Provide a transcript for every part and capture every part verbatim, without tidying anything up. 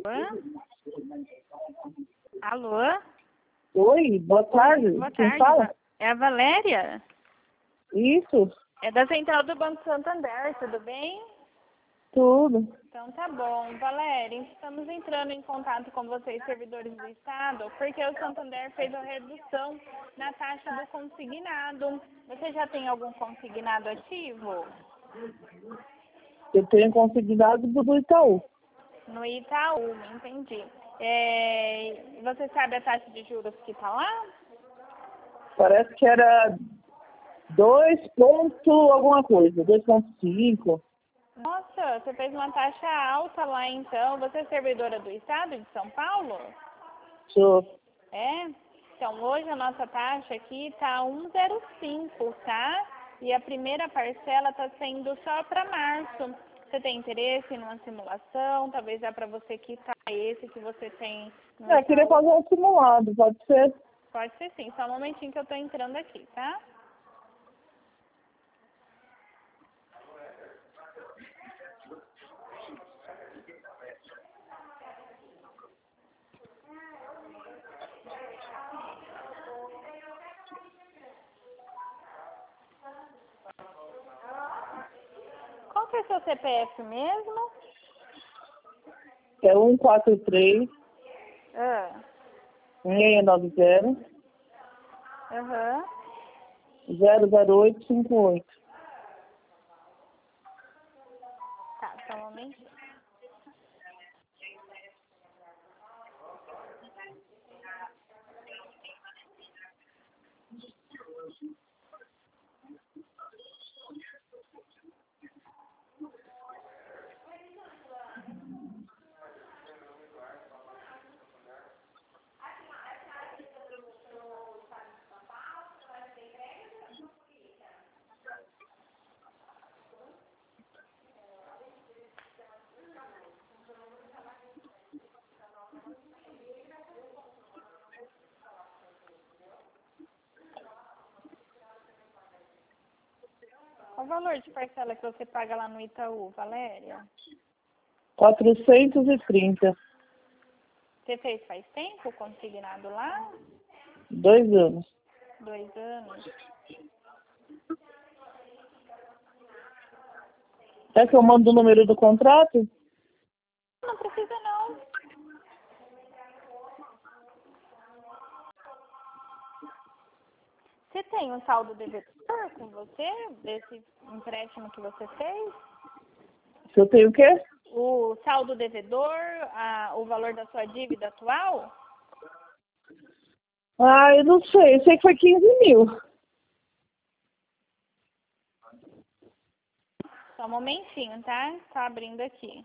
Alô? Oi, boa tarde. Boa Quem tarde. fala? É a Valéria? Isso, É da Central do Banco Santander, tudo bem? tudo. Então tá bom. Valéria, estamos entrando em contato com vocês, servidores do Estado, porque o Santander fez a redução na taxa do consignado. Você já tem algum consignado ativo? Eu tenho consignado do Itaú. No Itaú, entendi. É, você sabe a taxa de juros que está lá? Parece que era dois ponto alguma coisa, dois ponto cinco. Nossa, você fez uma taxa alta lá então. Você é servidora do Estado de São Paulo? Sou. É? Então hoje a nossa taxa aqui está um vírgula zero cinco, tá? E a primeira parcela está sendo só para março. Você tem interesse numa simulação? Talvez dá para você quitar esse que você tem no É, queria Itaú. fazer um simulado, pode ser? Pode ser sim, só um momentinho que eu estou entrando aqui, tá? Qual que é o seu C P F mesmo? É um quatro três, Ah, seis nove zero, aham. zero zero oito cinco oito. Tá, só um momentinho. Qual o valor de parcela que você paga lá no Itaú, Valéria? quatrocentos e trinta. Você fez faz tempo consignado lá? Dois anos. Dois anos? Quer que eu mando o número do contrato? Não precisa não. Você tem um saldo devedor com você, desse empréstimo que você fez? Se eu tenho o quê? O saldo devedor, a, o valor da sua dívida atual? Ah, eu não sei. Eu sei que foi quinze mil. Só um momentinho, tá? Tá abrindo aqui.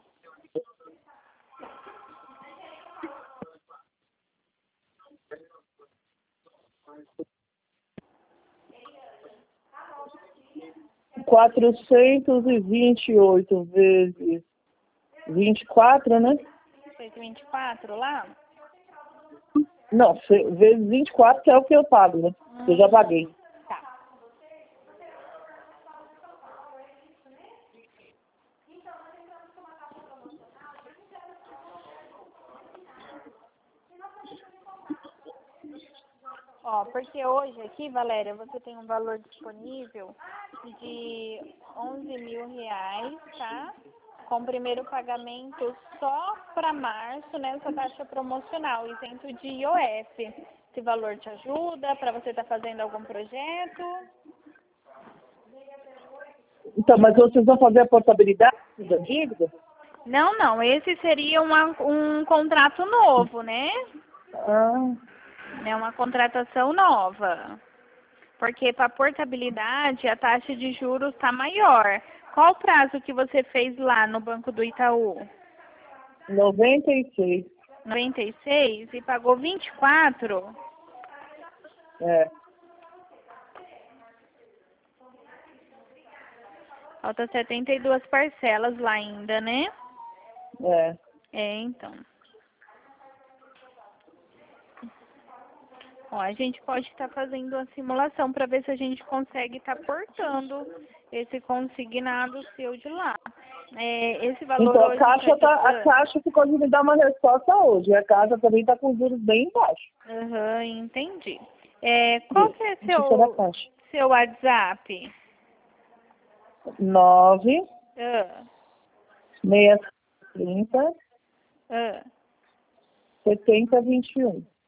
quatrocentos e vinte e oito vezes vinte e quatro, né? Fez vinte e quatro lá? Não, fe- vezes vinte e quatro, que é o que eu pago, né? Eu já paguei. Tá. Ó, porque hoje aqui, Valéria, você tem um valor disponível de onze mil reais, tá? Com o primeiro pagamento só para março nessa taxa promocional, isento de I O F. Esse valor te ajuda para você estar fazendo algum projeto? Então, mas vocês vão fazer a portabilidade da dívida? Não, não. Esse seria uma, um contrato novo, né? Ah, É uma contratação nova. Porque para portabilidade a taxa de juros está maior. Qual o prazo que você fez lá no Banco do Itaú? noventa e seis. noventa e seis e pagou vinte e quatro? É. Falta setenta e duas parcelas lá ainda, né? É. É, então. Ó, a gente pode estar fazendo uma simulação para ver se a gente consegue estar portando esse consignado seu de lá. É, esse valor Então a hoje Caixa, tá tá, a Caixa ficou de me dar uma resposta hoje. A Casa também está com juros bem baixos. Aham, entendi. É, qual que é Notícia da seu, Caixa. seu WhatsApp? nove, Ah, seis trinta, ah. setenta, vinte e um.